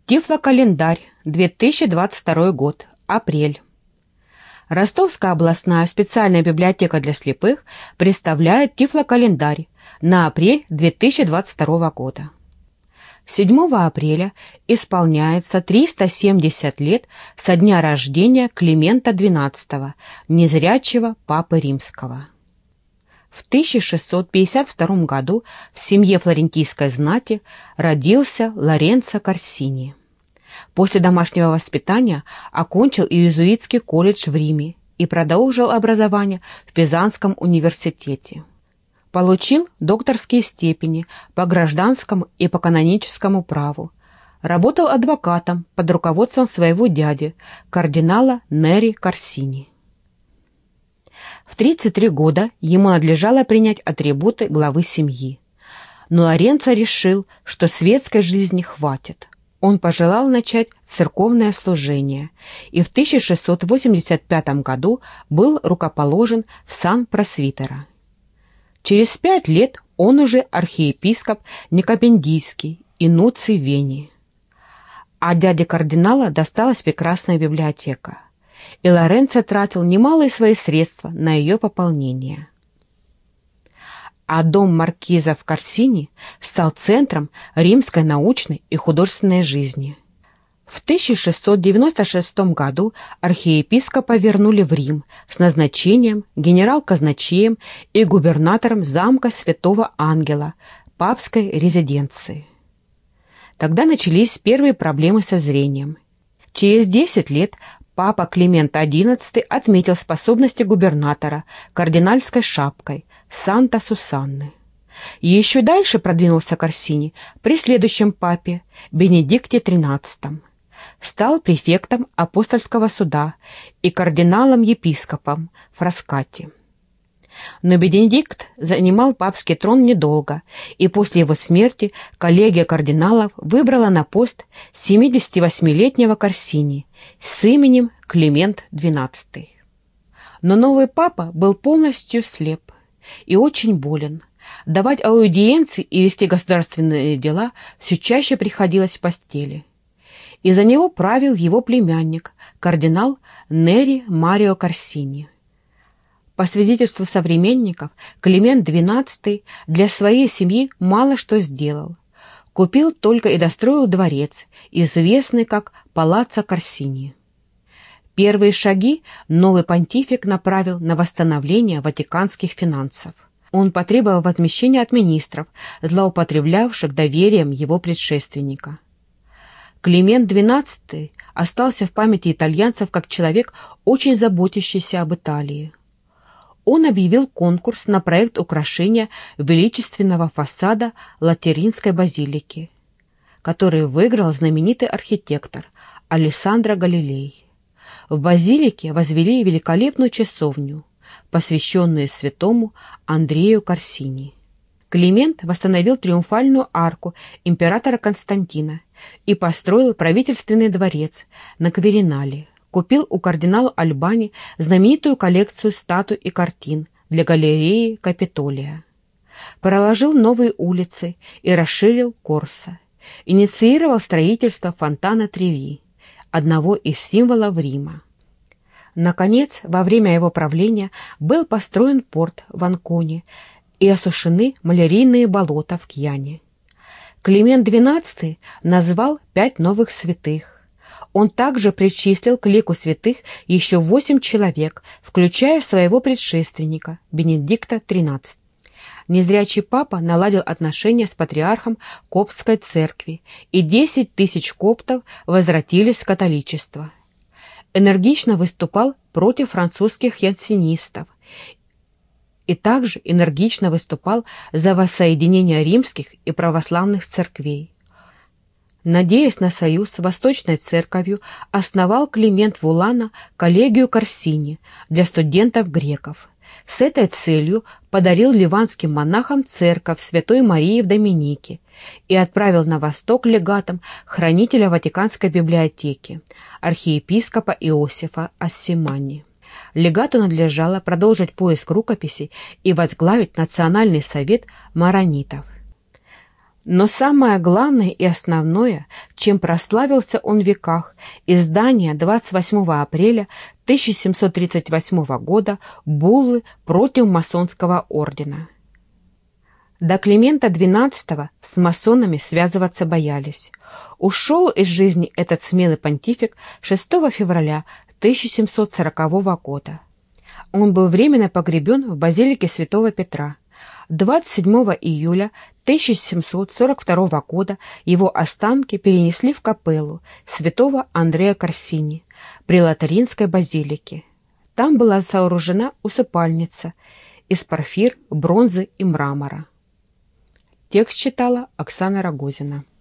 Тифлокалендарь, 2022 год, апрель. Ростовская областная специальная библиотека для слепых представляет Тифлокалендарь на апрель 2022 года. 7 апреля исполняется 370 лет со дня рождения Климента XII, незрячего Папы Римского. В 1652 году в семье флорентийской знати родился Лоренцо Корсини. После домашнего воспитания окончил иезуитский колледж в Риме и продолжил образование в Пизанском университете. Получил докторские степени по гражданскому и по каноническому праву. Работал адвокатом под руководством своего дяди, кардинала Нери Корсини. В 33 года ему надлежало принять атрибуты главы семьи. Но Лоренцо решил, что светской жизни хватит. Он пожелал начать церковное служение и в 1685 году был рукоположен в сан пресвитера. Через 5 лет он уже архиепископ Никопендийский и нуций в Вене. А дяде кардинала досталась прекрасная библиотека, и Лоренцо тратил немалые свои средства на ее пополнение. А дом маркизов Корсини стал центром римской научной и художественной жизни. В 1696 году архиепископа вернули в Рим с назначением генерал-казначеем и губернатором замка Святого Ангела, папской резиденции. Тогда начались первые проблемы со зрением. Через 10 лет папа Климент XI отметил способности губернатора кардинальской шапкой Санта-Сусанны. Еще дальше продвинулся Корсини при следующем папе Бенедикте XIII. Стал префектом апостольского суда и кардиналом-епископом Фраскати. Но Бенедикт занимал папский трон недолго, и после его смерти коллегия кардиналов выбрала на пост 78-летнего Корсини с именем Климент XII. Но новый папа был полностью слеп и очень болен. Давать аудиенции и вести государственные дела все чаще приходилось в постели. И за него правил его племянник, кардинал Нери Марио Корсини. По свидетельству современников, Климент XII для своей семьи мало что сделал. Купил только и достроил дворец, известный как Палаццо Корсини. Первые шаги новый понтифик направил на восстановление ватиканских финансов. Он потребовал возмещения от министров, злоупотреблявших доверием его предшественника. Климент XII остался в памяти итальянцев как человек, очень заботящийся об Италии. Он объявил конкурс на проект украшения величественного фасада Латеринской базилики, который выиграл знаменитый архитектор Алессандро Галилей. В базилике возвели великолепную часовню, посвященную святому Андрею Корсини. Климент восстановил триумфальную арку императора Константина и построил правительственный дворец на Кверинале. Купил у кардинала Альбани знаменитую коллекцию статуй и картин для галереи Капитолия. Проложил новые улицы и расширил Корсо. Инициировал строительство фонтана Треви, одного из символов Рима. Наконец, во время его правления был построен порт в Анконе и осушены малярийные болота в Кьяне. Климент XII назвал 5 новых святых. Он также причислил к лику святых еще 8 человек, включая своего предшественника Бенедикта XIII. Незрячий папа наладил отношения с патриархом Коптской церкви, и 10 тысяч коптов возвратились в католичество. Энергично выступал против французских янсенистов и также энергично выступал за воссоединение римских и православных церквей. Надеясь на союз с Восточной церковью, основал Климент Вулана коллегию Корсини для студентов-греков. С этой целью подарил ливанским монахам церковь Святой Марии в Доминике и отправил на восток легатом хранителя Ватиканской библиотеки, архиепископа Иосифа Ассимани. Легату надлежало продолжить поиск рукописей и возглавить Национальный совет маронитов. Но самое главное и основное, чем прославился он в веках, издание 28 апреля 1738 года буллы против масонского ордена. До Климента XII с масонами связываться боялись. Ушел из жизни этот смелый понтифик 6 февраля 1740 года. Он был временно погребен в базилике Святого Петра. 27 июля 1742 года его останки перенесли в капеллу святого Андреа Корсини при Латеринской базилике. Там была сооружена усыпальница из порфир, бронзы и мрамора. Текст читала Оксана Рогозина.